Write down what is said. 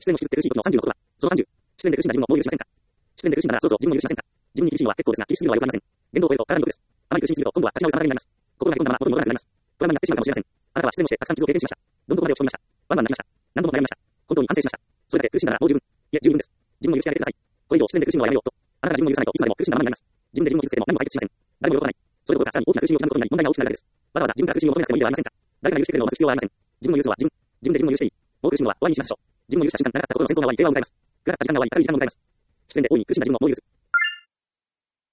出演を引きずって苦しい時の30のことは、その30、出演で苦しんだ自分をもう許しませんか？出演で苦しんだら、そうそう、自分を許しませんか？自分に苦しいのは結構ですが、厳しすぎるのはよくありません。言動を超えると体に毒です。あまり苦しみすぎると、今度は立ち直り妨げになります。心がへこんだまま元に戻らなくなります。トラウマになってしまうかもしれません。あなたは出演をしてたくさん傷を経験しました。どん底まで落ち込みました。ワンワンになりました。何度も悩みました。本当に反省しました。それだけ苦しんだらもう十分。いえ、十分です。自分を許してあげてください。これ以上出演で苦しむのはやめようと。あなたが自分を許さないといつまでも苦しんだままになります。自分で自分を傷つけても何も解決しません。誰も喜ばない。それどころかさらに大きな苦しみを刻むことになり問題が大きくなるだけです。わざわざ自分から苦しみを求めなくてもいいではありませんか。誰かが許してくれるのを待つ必要はありません。自分を許すのは自分で自分を許していい。もう苦しむのは終わりにしましょう。自分を許した瞬間、長かった心の戦争が終わり、平和を迎えます。暗かった時間が終わり、明るい時間を迎えます。出演で大いに苦しんだ自分をもう許す。